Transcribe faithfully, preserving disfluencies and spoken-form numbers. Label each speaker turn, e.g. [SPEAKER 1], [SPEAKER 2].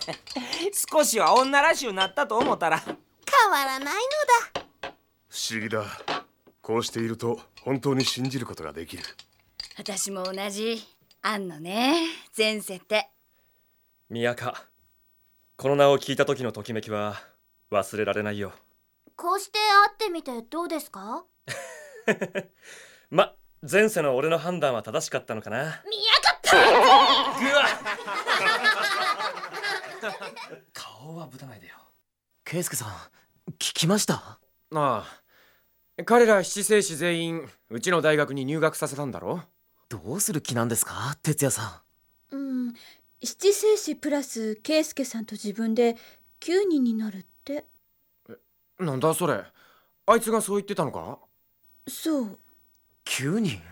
[SPEAKER 1] 少しは女らしゅうなったと思ったら
[SPEAKER 2] 変わらないのだ。
[SPEAKER 3] 不思議だ。こうしていると本当に信じることができる。
[SPEAKER 4] 私も同じ。あんのね、前世って。
[SPEAKER 5] 宮香、この名を聞いた時のときめきは忘れられないよ。
[SPEAKER 2] こうして会ってみてどうですか？
[SPEAKER 5] ま、前世の俺の判断は正しかったのかな。
[SPEAKER 2] 見やがった
[SPEAKER 5] ぐわ顔はぶたないでよ。
[SPEAKER 6] 圭介さん、聞きました？
[SPEAKER 1] ああ、彼ら七聖子全員うちの大学に入学させたんだろ。
[SPEAKER 6] どうする気なんですか、哲也さ
[SPEAKER 7] ん。うん、七聖子プラス圭介さんと自分できゅうにんになるって。
[SPEAKER 1] え、なんだそれ。あいつがそう言ってたのか？
[SPEAKER 7] そう。
[SPEAKER 6] きゅうにん？